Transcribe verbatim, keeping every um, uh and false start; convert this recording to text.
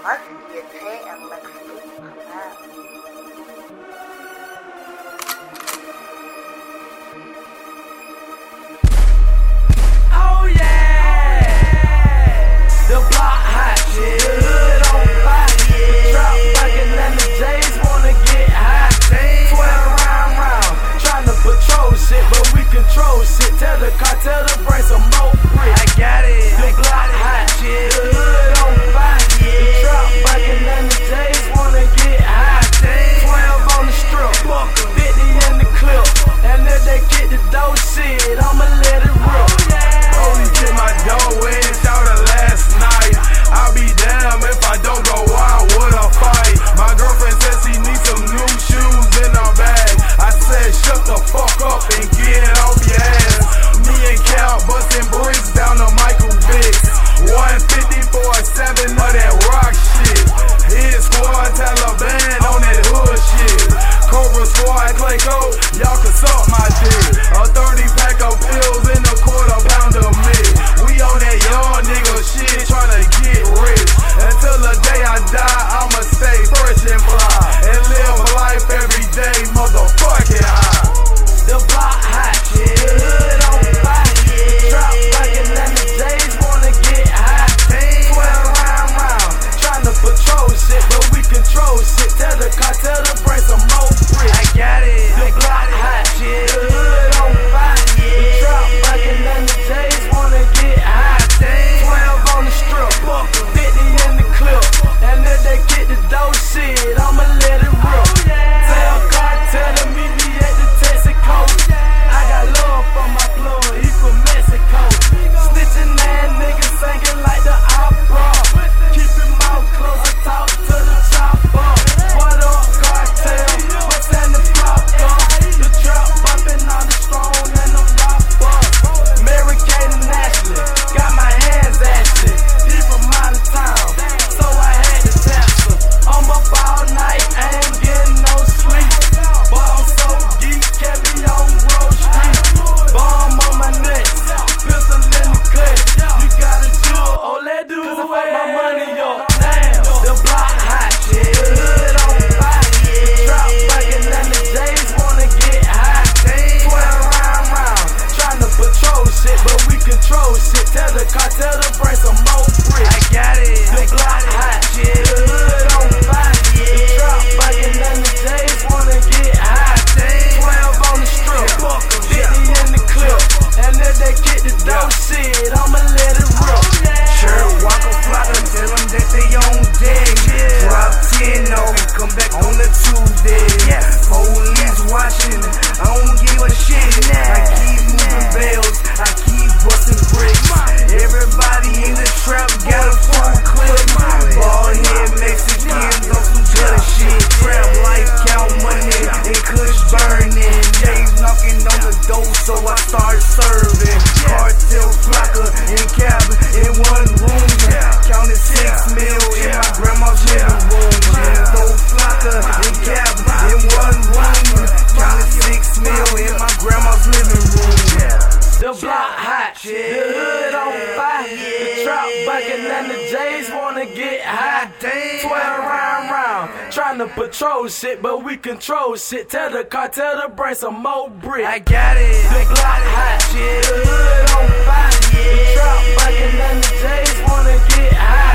must get paid and look stupid. Oh yeah, the block hot, shit. The hood on fire, the trap bucking and the J's wanna get high. Twelve round round, tryna patrol shit, but we control shit. Tell the cartel to bring some more bricks. I got it. The block hot, shit. The hood on fire, the trap bucking and the J's wanna get high. Twelve on the strip, fifty in the clip, and if they get the dough shit, I'ma let it rip. Only get my dough in, shout her last night. I'll be damn if I don't go out with a fight. My girlfriend says she needs some new shoes in her bag. I said shut the fuck up and get off your ass. Me and Cal busting bricks down to Michael Vick. one fifty for a seven of that rock shit. Hit squad Taliban on that hood shit. Cobra squad Clayco, y'all can suck my dick. A thirty pack of pills in a quarter pound of mix. We on that young nigga shit tryna get rich. Until the day I die, I'ma stay fresh and fly and live life every day, motherfucking high. The block hot, shit. The hood on fire, the trap bucking and the J's wanna get high. Twelve round round, tryna patrol shit, but we control shit. Tell the cartel to bring some more bricks. I got it. The block hot, shit. The hood on fire, the trap bucking and the J's wanna get high. Twelve on the strip, fifty in the clip, and if they get the dough shit, I'ma let it rip. Tell cartel to meet me at the Texaco. I got love for my blood, he from Mexico. Snitching that nigga singing like the opera. Keep your mouth closed and talk to the chopper. What up, cartel? What's in the flopper? The trap bumping on the strong and the rapper. Mary Kate and Ashley, got my hands ashy. He from out of town, so I had to transfer. I'm up all night, I ain't getting no sleep. But I'm so geek, kept me on Grove Street. Bomb on my neck, pistol in the clip. You got a jewel, oh let do it. Fuck my money up, damn. The block hot, shit. The hood on fire, the trap bucking and the J's wanna get high. Twelve round round, tryna patrol shit, but we control shit. Tell the cartel to bring some more bricks. I got it. The block hot, shit. The hood on fire, the trap bucking and the J's wanna get high. Twelve on the strip, fifty in the clip, and if they get the dough shit, I'ma let it rip. Sure, walk a flock and tell them that they on deck. Drop ten off and come back on the Tuesday. Police watching, I don't give a shit. I keep moving bells, I keep busting bricks. Everybody in the trap got a full clip. Bald head Mexicans on some good shit. Trap life, count money and kush burning. Days knocking on the door, so I start serving. Cartel flocker in cabin in one room. Counted six mil in my grandma's living room. Though flocker in cabin in one room. Counted six mil in my grandma's living room. The block hot, shit. The hood on fire, the trap bucking and the J's wanna get high. Twelve round round, tryna patrol shit, but we control shit. Tell the cartel to bring some more bricks. I got it. The block hot, shit. The hood on fire, the trap bucking and the J's wanna get high.